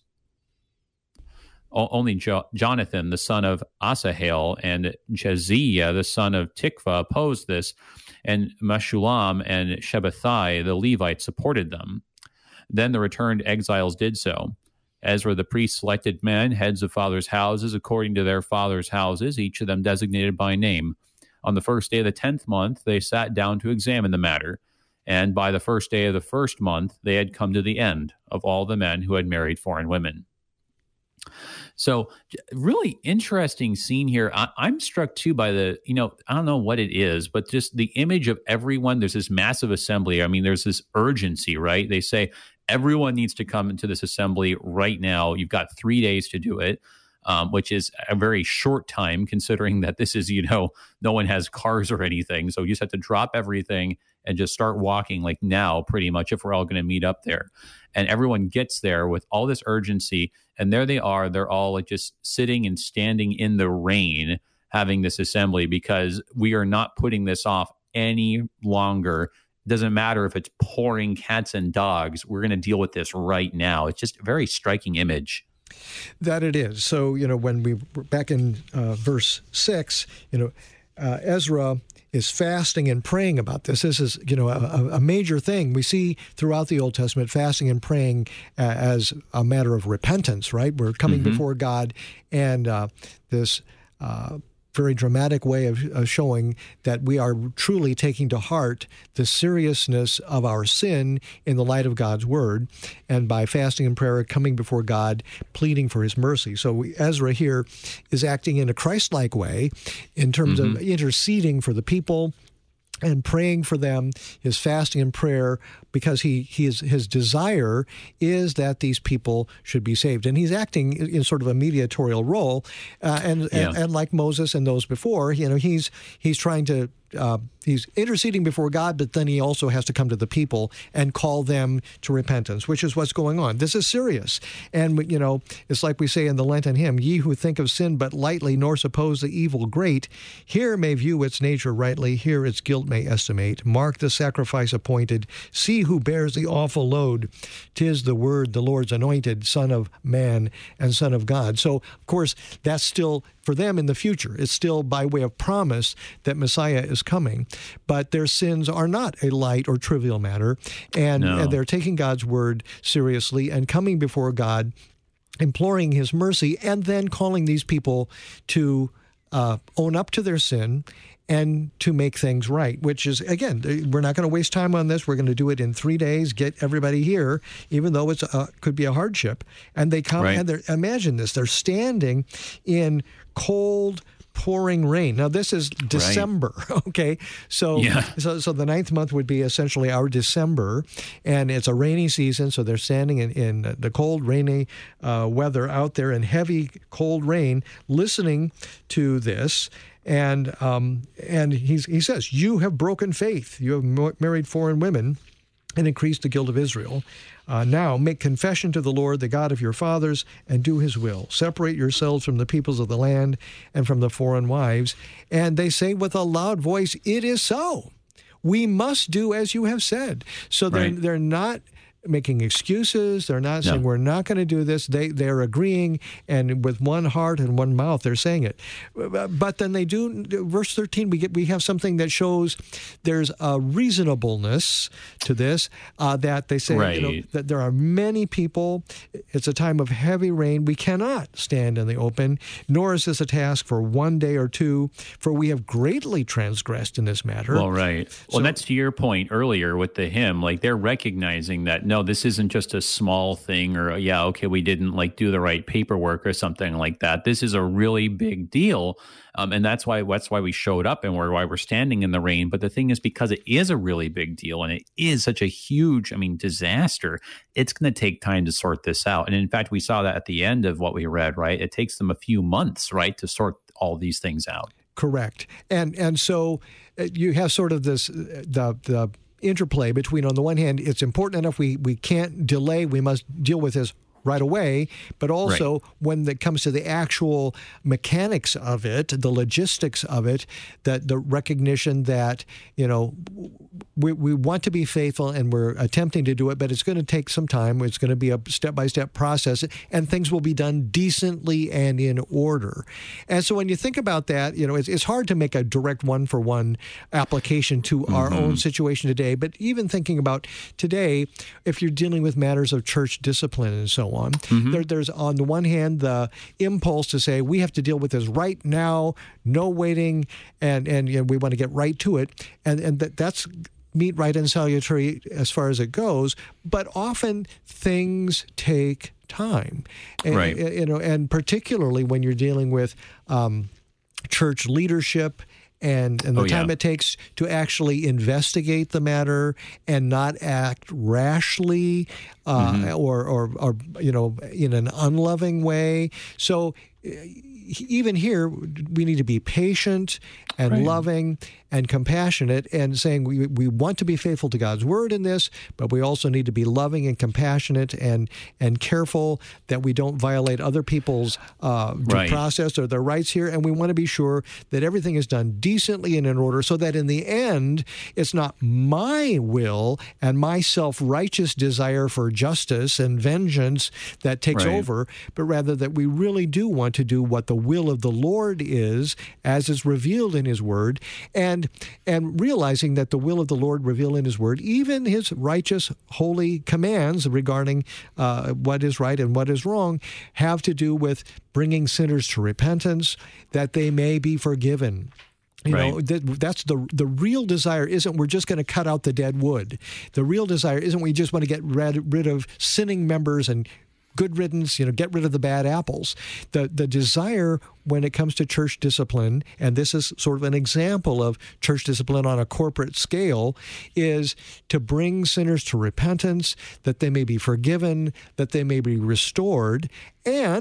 O- only jo- Jonathan, the son of Asahel, and Jeziah, the son of Tikva, opposed this, and Meshullam and Shabbathai, the Levites, supported them. Then the returned exiles did so. Ezra the priest selected men, heads of fathers' houses, according to their fathers' houses, each of them designated by name. On the first day of the tenth month, they sat down to examine the matter, and by the first day of the first month, they had come to the end of all the men who had married foreign women. So really interesting scene here. I, I'm struck too by the, you know, I don't know what it is, but just the image of everyone. There's this massive assembly. I mean, there's this urgency, right? They say everyone needs to come into this assembly right now. You've got three days to do it. Um, which is a very short time considering that this is, you know, no one has cars or anything. So you just have to drop everything and just start walking like now, pretty much, if we're all going to meet up there. And everyone gets there with all this urgency. And there they are. They're all like just sitting and standing in the rain having this assembly because we are not putting this off any longer. It doesn't matter if it's pouring cats and dogs. We're going to deal with this right now. It's just a very striking image. That it is. So, you know, when we were back in uh, verse six, you know, uh, Ezra is fasting and praying about this. This is, you know, a, a major thing. We see throughout the Old Testament fasting and praying uh, as a matter of repentance, right? We're coming mm-hmm. before God, and uh, this uh, very dramatic way of uh, showing that we are truly taking to heart the seriousness of our sin in the light of God's word, and by fasting and prayer, coming before God, pleading for his mercy. So we, Ezra here is acting in a Christ-like way in terms mm-hmm. of interceding for the people and praying for them, his fasting and prayer, because he, he is, his desire is that these people should be saved. And he's acting in sort of a mediatorial role. Uh, and, yeah. and and like Moses and those before, you know, he's he's trying to uh, he's interceding before God, but then he also has to come to the people and call them to repentance, which is what's going on. This is serious. And, you know, it's like we say in the Lenten hymn, ye who think of sin but lightly, nor suppose the evil great, here may view its nature rightly, here its guilt may estimate. Mark the sacrifice appointed, see who bears the awful load. 'Tis the word, the Lord's anointed, Son of Man and Son of God. So, of course, that's still for them in the future. It's still by way of promise that Messiah is coming. But their sins are not a light or trivial matter, and, no. and they're taking God's word seriously and coming before God, imploring his mercy, and then calling these people to uh, own up to their sin and to make things right, which is, again, we're not going to waste time on this. We're going to do it in three days, get everybody here, even though it uh, could be a hardship. And they come, right. and they're, imagine this, they're standing in cold, pouring rain. Now, this is December, right. okay? So, yeah. so so the ninth month would be essentially our December, and it's a rainy season, so they're standing in, in the cold, rainy uh, weather out there in heavy, cold rain, listening to this. And um, and he's, he says, you have broken faith. You have married foreign women and increased the guilt of Israel. Uh, now make confession to the Lord, the God of your fathers, and do his will. Separate yourselves from the peoples of the land and from the foreign wives. And they say with a loud voice, it is so. We must do as you have said. So they're, right. they're not making excuses. They're not no. saying we're not going to do this. They, they're agreeing, and with one heart and one mouth, they're saying it. But then they do, verse thirteen, we get we have something that shows there's a reasonableness to this, uh, that they say right. you know, that there are many people. It's a time of heavy rain. We cannot stand in the open, nor is this a task for one day or two, for we have greatly transgressed in this matter. Well, right. Well, so, that's to your point earlier with the hymn. Like, they're recognizing that, no, this isn't just a small thing, or, yeah, okay, we didn't like do the right paperwork or something like that. This is a really big deal. Um, and that's why that's why we showed up, and we're, why we're standing in the rain. But the thing is, because it is a really big deal and it is such a huge, I mean, disaster, it's going to take time to sort this out. And in fact, we saw that at the end of what we read, right? It takes them a few months, right, to sort all these things out. Correct. And and so you have sort of this, the the interplay between, on the one hand, it's important enough, we, we can't delay, we must deal with this right away, but also right. when it comes to the actual mechanics of it, the logistics of it, that the recognition that, you know, we, we want to be faithful and we're attempting to do it, but it's going to take some time. It's going to be a step-by-step process, and things will be done decently and in order. And so when you think about that, you know, it's, it's hard to make a direct one-for-one application to mm-hmm. our own situation today, but even thinking about today, if you're dealing with matters of church discipline and so on, mm-hmm. there, there's on the one hand the impulse to say we have to deal with this right now, no waiting, and and you know, we want to get right to it, and and that, that's meet, right, and salutary as far as it goes. But often things take time, and, right? You know, and particularly when you're dealing with um, church leadership. And, and the oh, time yeah. it takes to actually investigate the matter and not act rashly uh, mm-hmm. or, or, or, you know, in an unloving way. So even here, we need to be patient and right. loving and compassionate, and saying we we want to be faithful to God's word in this, but we also need to be loving and compassionate and and careful that we don't violate other people's uh, due right. process or their rights here, and we want to be sure that everything is done decently and in order, so that in the end, it's not my will and my self-righteous desire for justice and vengeance that takes right. over, but rather that we really do want to do what the will of the Lord is, as is revealed in His Word, and and realizing that the will of the Lord revealed in His Word, even His righteous, holy commands regarding uh, what is right and what is wrong, have to do with bringing sinners to repentance, that they may be forgiven. You right. know, that, that's the the real desire. Isn't we're just going to cut out the dead wood. The real desire isn't we just want to get rid, rid of sinning members and good riddance, you know, get rid of the bad apples. The the desire when it comes to church discipline, and this is sort of an example of church discipline on a corporate scale, is to bring sinners to repentance, that they may be forgiven, that they may be restored, and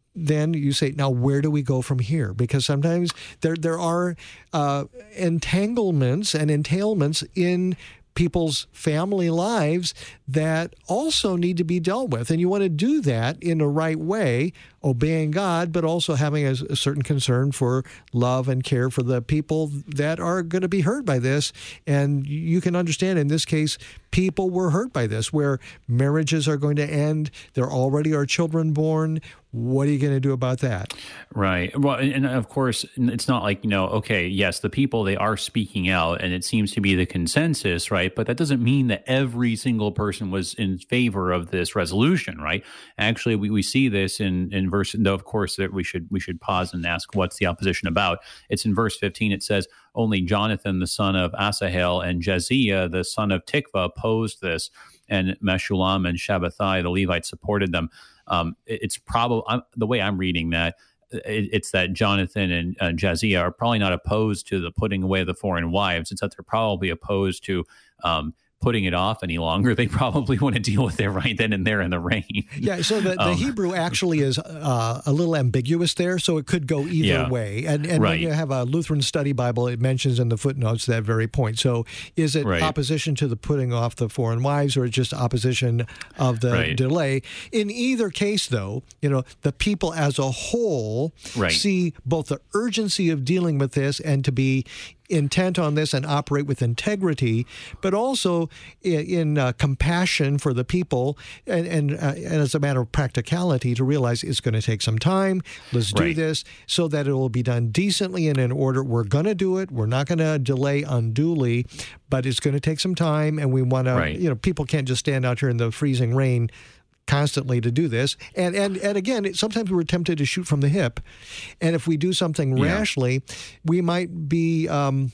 then you say, now where do we go from here? Because sometimes there there are uh, entanglements and entailments in people's family lives that also need to be dealt with. And you want to do that in the right way, obeying God, but also having a, a certain concern for love and care for the people that are going to be hurt by this. And you can understand in this case, people were hurt by this, where marriages are going to end. There already are children born. What are you going to do about that? Right. Well, and of course, it's not like, you know, okay, yes, the people, they are speaking out and it seems to be the consensus, right? But that doesn't mean that every single person was in favor of this resolution, right? Actually, we, we see this in, in verse, though, of course, that we should we should pause and ask what's the opposition about. It's in verse fifteen. It says, only Jonathan, the son of Asahel, and Jeziah, the son of Tikva, opposed this, and Meshullam and Shabbathai, the Levites, supported them. Um, it, it's probably, the way I'm reading that, it, it's that Jonathan and uh, Jeziah are probably not opposed to the putting away of the foreign wives. It's that they're probably opposed to um, putting it off any longer. They probably want to deal with it right then and there in the rain. Yeah, so the, the um, Hebrew actually is uh, a little ambiguous there, so it could go either yeah, way. And, and right. when you have a Lutheran Study Bible, it mentions in the footnotes that very point. So is it right. opposition to the putting off the foreign wives, or just opposition of the right. delay? In either case, though, you know, the people as a whole right. see both the urgency of dealing with this and to be intent on this and operate with integrity, but also in, in uh, compassion for the people, and, and, uh, and as a matter of practicality, to realize it's going to take some time. Let's do right. this so that it will be done decently and in order. We're going to do it. We're not going to delay unduly, but it's going to take some time, and we want to, right. you know, people can't just stand out here in the freezing rain constantly to do this. And and and again, it, sometimes we're tempted to shoot from the hip. And if we do something yeah. rashly, we might be um,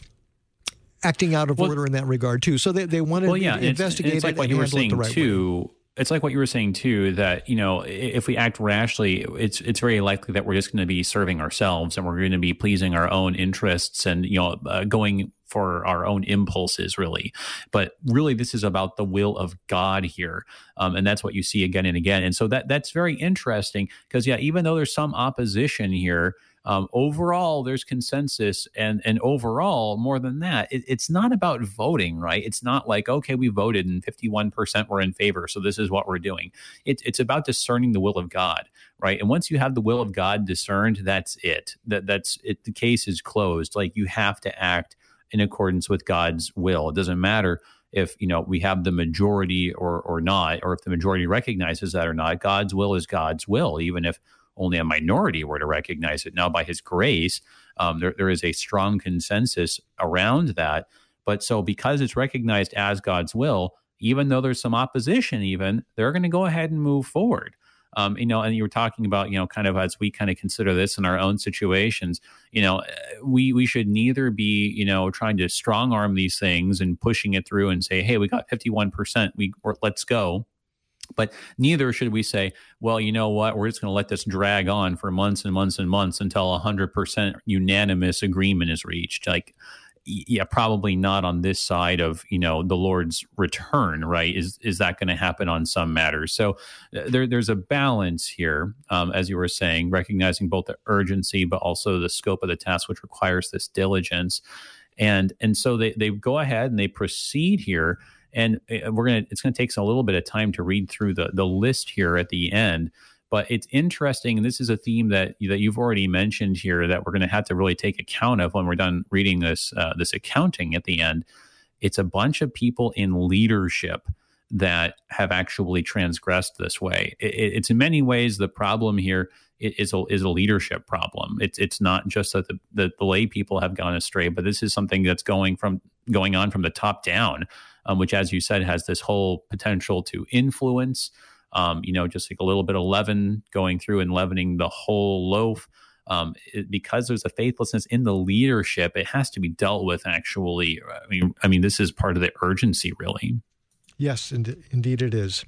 acting out of well, order in that regard too. So they, they want to well, yeah, investigate it's, it's like it what and you were handle saying it the right too. way. It's like what you were saying too, that, you know, if we act rashly, it's it's very likely that we're just going to be serving ourselves, and we're going to be pleasing our own interests, and, you know, uh, going for our own impulses, really. But really, this is about the will of God here, um, and that's what you see again and again. And so that that's very interesting, because yeah, even though there's some opposition here, Um, overall, there's consensus, and and overall, more than that, it, it's not about voting, right? It's not like, okay, we voted and fifty-one percent were in favor, so this is what we're doing. It, it's about discerning the will of God, right? And once you have the will of God discerned, that's it. That that's it. The case is closed. Like, you have to act in accordance with God's will. It doesn't matter if, you know, we have the majority or or not, or if the majority recognizes that or not. God's will is God's will, even if only a minority were to recognize it. Now, by his grace, um, there, there is a strong consensus around that. But so because it's recognized as God's will, even though there's some opposition, even, they're going to go ahead and move forward. Um, you know, and you were talking about, you know, kind of as we kind of consider this in our own situations, you know, we we should neither be, you know, trying to strong arm these things and pushing it through and say, hey, we got fifty-one percent, we or, let's go. But neither should we say, well, you know what, we're just going to let this drag on for months and months and months until one hundred percent unanimous agreement is reached. Like, yeah, probably not on this side of, you know, the Lord's return, right? Is is that going to happen on some matters? So there, there's a balance here, um, as you were saying, recognizing both the urgency, but also the scope of the task, which requires this diligence. And and so they, they go ahead and they proceed here. And we're gonna it's gonna take us a little bit of time to read through the the list here at the end. But it's interesting, and this is a theme that that you've already mentioned here that we're going to have to really take account of when we're done reading this uh, this accounting at the end. It's a bunch of people in leadership that have actually transgressed this way. It, it's in many ways the problem here is a, is a leadership problem. It's it's not just that the, the, the lay people have gone astray, but this is something that's going from going on from the top down, um, which, as you said, has this whole potential to influence. Um, you know, just like a little bit of leaven going through and leavening the whole loaf. Um, it, because there's a faithlessness in the leadership, it has to be dealt with. Actually, I mean, I mean, this is part of the urgency, really. Yes, ind- indeed, it is.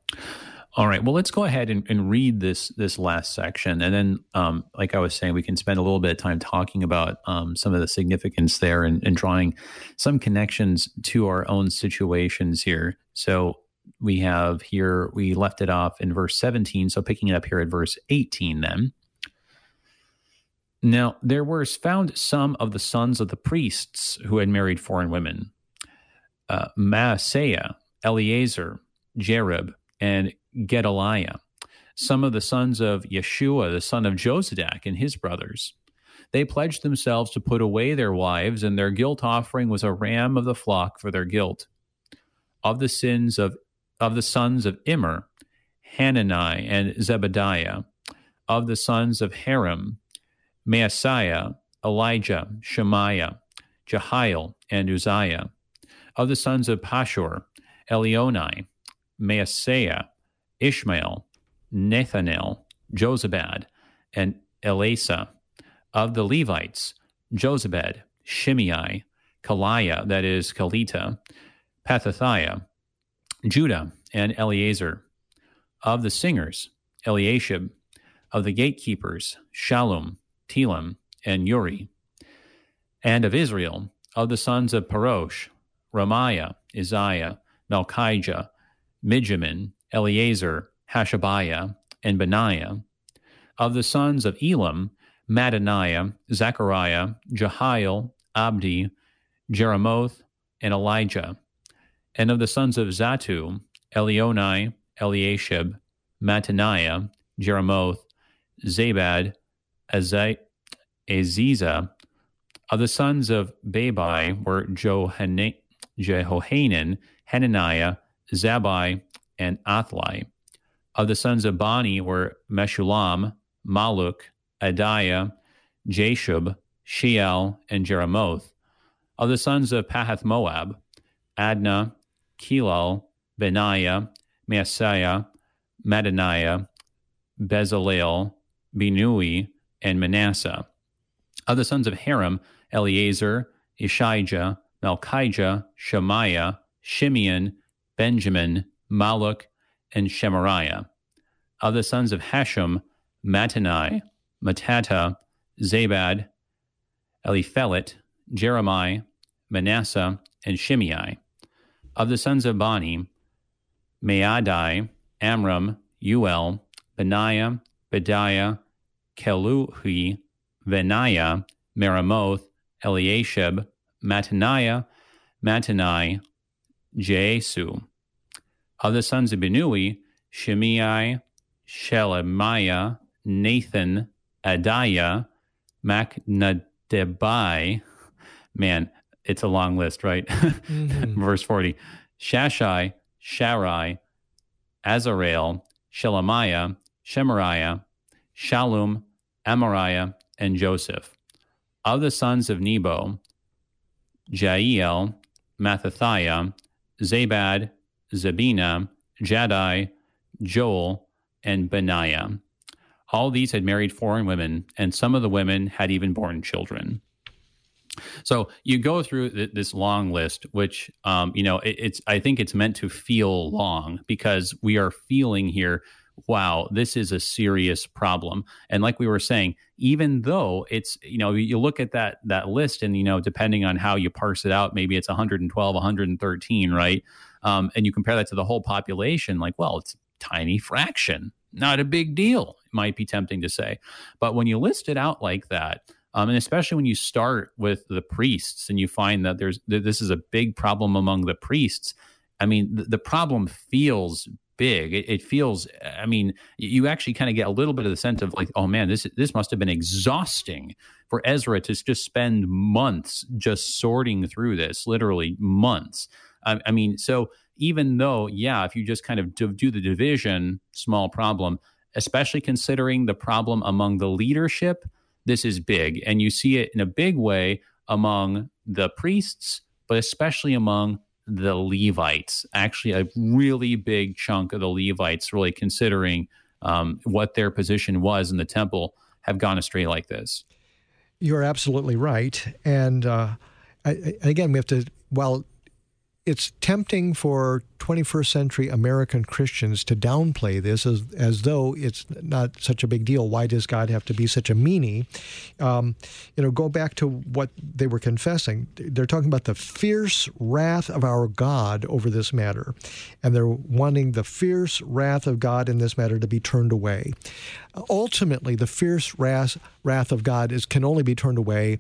All right. Well, let's go ahead and, and read this this last section, and then, um, like I was saying, we can spend a little bit of time talking about um, some of the significance there and, and drawing some connections to our own situations here. So, we have here, we left it off in verse seventeen, so picking it up here at verse eighteen then. Now, there were found some of the sons of the priests who had married foreign women, uh, Maaseiah, Eleazar, Jerib, and Gedaliah, some of the sons of Yeshua, the son of Josadak, and his brothers. They pledged themselves to put away their wives, and their guilt offering was a ram of the flock for their guilt. Of the sins of of the sons of Immer, Hanani and Zebediah. Of the sons of Harim, Maaseiah, Elijah, Shemaiah, Jehiel, and Uzziah. Of the sons of Pashur, Elionai, Maaseiah, Ishmael, Nethanel, Jozabad, and Elasa. Of the Levites, Jozabad, Shimei, Kaliah, that is Kalita, Pethathiah, Judah, and Eleazar. Of the singers, Eliashib. Of the gatekeepers, Shallum, Telem, and Uri. And of Israel, of the sons of Parosh, Ramiah, Isaiah, Malchijah, Mijamin, Eleazar, Hashabiah, and Benaiah. Of the sons of Elam, Mattaniah, Zechariah, Jehiel, Abdi, Jeremoth, and Elijah. And of the sons of Zatu, Elionai, Eliashib, Mattaniah, Jeremoth, Zabad, Azai, Aziza. Of the sons of Babai were Johane, Jehohanan, Hananiah, Zabai, and Athli. Of the sons of Bani were Meshulam, Maluk, Adiah, Jashub, Sheal, and Jeremoth. Of the sons of Pahath Moab, Adnah, Kilal, Benaiah, Maaseiah, Mattaniah, Bezalel, Binui, and Manasseh. Of the sons of Harim, Eleazar, Ishijah, Malchijah, Shemaiah, Shimeon, Benjamin, Maluk, and Shemariah. Of the sons of Hashem, Mattanai, Matata, Zabad, Eliphelet, Jeremiah, Manasseh, and Shimei. Of the sons of Bani, Maadai, Amram, Uel, Benaiah, Bediah, Keluhi, Benaiah, Meremoth, Eliashib, Mattaniah, Mattanai, Jesu. Of the sons of Binui, Shimei, Shelemiah, Nathan, Adiah, Macnadebai. Man, it's a long list, right? Mm-hmm. Verse forty. Shashai, Sharai, Azarel, Shelemiah, Shemariah, Shallum, Amariah, and Joseph. Of the sons of Nebo, Jael, Mattathiah, Zabad, Zabina, Jaddai, Joel, and Benaiah. All these had married foreign women, and some of the women had even borne children. So you go through th- this long list, which, um, you know, it, it's, I think it's meant to feel long because we are feeling here, wow, this is a serious problem. And like we were saying, even though it's, you know, you look at that, that list and, you know, depending on how you parse it out, maybe it's one hundred twelve, one hundred thirteen, right? Um, and you compare that to the whole population, like, well, it's a tiny fraction, not a big deal, it might be tempting to say. But when you list it out like that, Um, and especially when you start with the priests and you find that there's that this is a big problem among the priests, I mean, the, the problem feels big. It, it feels, I mean, you actually kind of get a little bit of the sense of like, oh man, this this must have been exhausting for Ezra to just spend months just sorting through this, literally months. I, I mean, so even though, yeah, if you just kind of do, do the division, small problem, especially considering the problem among the leadership, this is big, and you see it in a big way among the priests, but especially among the Levites. Actually, a really big chunk of the Levites, really considering um, what their position was in the temple, have gone astray like this. You're absolutely right. And uh, I, again, we have to, while it's tempting for twenty-first century American Christians to downplay this as, as though it's not such a big deal. Why does God have to be such a meanie? Um, you know, go back to what they were confessing. They're talking about the fierce wrath of our God over this matter, and they're wanting the fierce wrath of God in this matter to be turned away. Ultimately, the fierce wrath, wrath of God is can only be turned away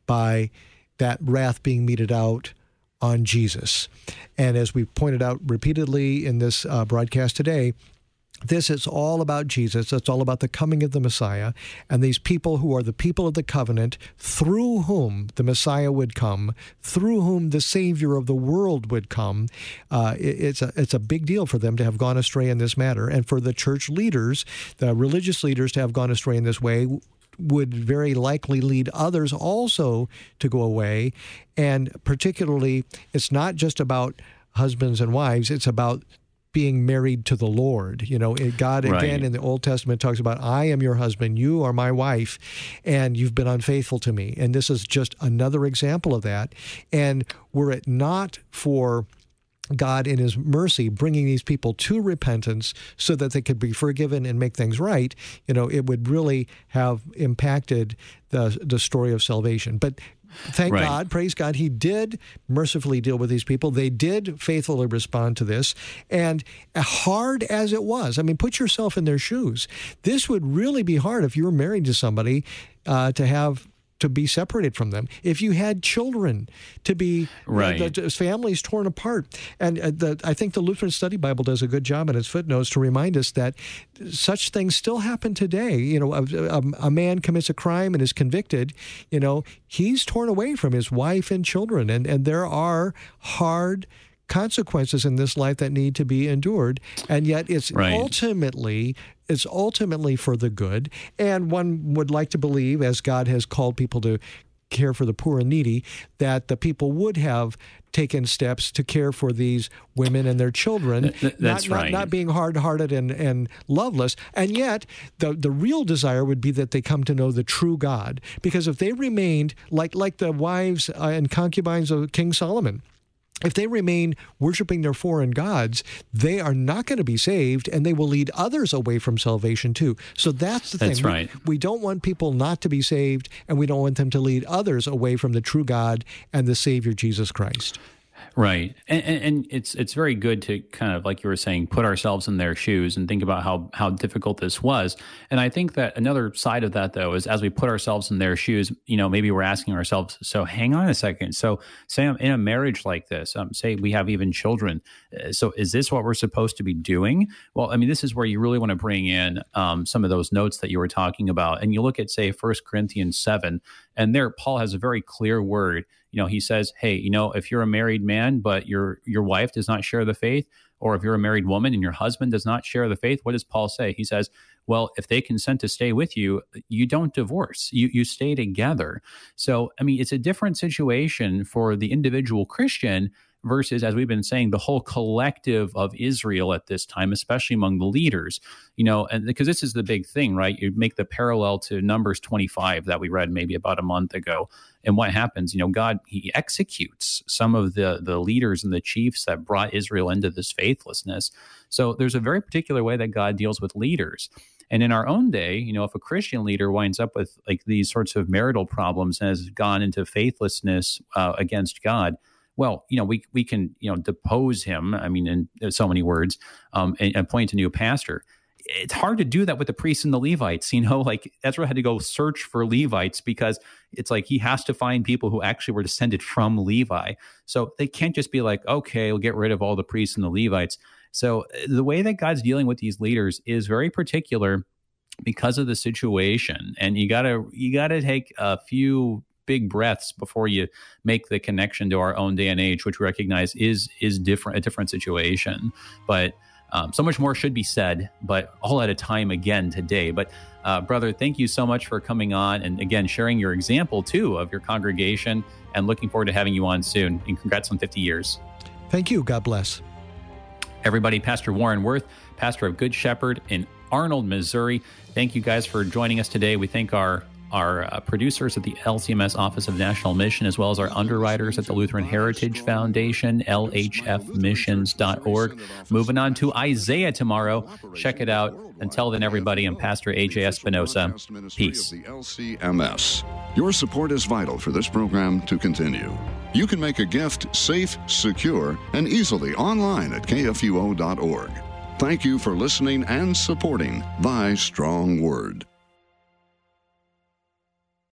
by that wrath being meted out on Jesus. And as we pointed out repeatedly in this uh, broadcast today, this is all about Jesus. It's all about the coming of the Messiah and these people who are the people of the covenant through whom the Messiah would come, through whom the Savior of the world would come. Uh, it, it's a it's a big deal for them to have gone astray in this matter, and for the church leaders, the religious leaders, to have gone astray in this way would very likely lead others also to go away. And particularly, it's not just about husbands and wives, it's about being married to the Lord. You know, God, again, right. in the Old Testament talks about, I am your husband, you are my wife, and you've been unfaithful to me. And this is just another example of that. And were it not for God in his mercy bringing these people to repentance so that they could be forgiven and make things right, you know, it would really have impacted the the story of salvation. But thank right. God, praise God, he did mercifully deal with these people. They did faithfully respond to this. And hard as it was, I mean, put yourself in their shoes. This would really be hard if you were married to somebody uh, to have to be separated from them. If you had children, to be right. the, the families torn apart. And uh, the, I think the Lutheran Study Bible does a good job in its footnotes to remind us that such things still happen today. You know, a, a, a man commits a crime and is convicted, you know, he's torn away from his wife and children. And, and there are hard consequences in this life that need to be endured. And yet it's right. ultimately It's ultimately for the good, and one would like to believe, as God has called people to care for the poor and needy, that the people would have taken steps to care for these women and their children, Th- that's not, right. not, not being hard-hearted and, and loveless. And yet, the, the real desire would be that they come to know the true God. Because if they remained like, like the wives and concubines of King Solomon, if they remain worshiping their foreign gods, they are not going to be saved, and they will lead others away from salvation too. So that's the thing. That's right. We, we don't want people not to be saved, and we don't want them to lead others away from the true God and the Savior, Jesus Christ. Right. And, and, and it's it's very good to kind of, like you were saying, put ourselves in their shoes and think about how, how difficult this was. And I think that another side of that, though, is as we put ourselves in their shoes, you know, maybe we're asking ourselves, so hang on a second. So say I'm in a marriage like this, um, say we have even children. Uh, so is this what we're supposed to be doing? Well, I mean, this is where you really want to bring in um, some of those notes that you were talking about. And you look at, say, First Corinthians seven, and there Paul has a very clear word. You know, he says, hey, you know, if you're a married man, but your your wife does not share the faith, or if you're a married woman and your husband does not share the faith, what does Paul say? He says, well, if they consent to stay with you, you don't divorce. You you stay together. So, I mean, it's a different situation for the individual Christian versus, as we've been saying, the whole collective of Israel at this time, especially among the leaders, you know, and because this is the big thing, right? You make the parallel to Numbers twenty-five that we read maybe about a month ago. And what happens, you know, God, he executes some of the, the leaders and the chiefs that brought Israel into this faithlessness. So there's a very particular way that God deals with leaders. And in our own day, you know, if a Christian leader winds up with like these sorts of marital problems and has gone into faithlessness uh, against God, well, you know, we we can, you know, depose him, I mean, in so many words, um, and appoint a new pastor. It's hard to do that with the priests and the Levites, you know, like Ezra had to go search for Levites because it's like he has to find people who actually were descended from Levi. So they can't just be like, okay, we'll get rid of all the priests and the Levites. So the way that God's dealing with these leaders is very particular because of the situation. And you gotta, you gotta take a few big breaths before you make the connection to our own day and age, which we recognize is, is different, a different situation. But Um, so much more should be said, but all at a time again today. But uh, brother, thank you so much for coming on and again, sharing your example too of your congregation, and looking forward to having you on soon. And congrats on fifty years. Thank you. God bless. Everybody, Pastor Warren Wirth, pastor of Good Shepherd in Arnold, Missouri. Thank you guys for joining us today. We thank our our uh, producers at the L C M S Office of National Mission, as well as our underwriters at the Lutheran Heritage Foundation, L H F missions dot org. Moving on to Isaiah tomorrow. Check it out. Until then, everybody, I'm Pastor A J Espinosa. Peace. The L C M S. Your support is vital for this program to continue. You can make a gift safe, secure, and easily online at K F U O dot org. Thank you for listening and supporting Thy Strong Word.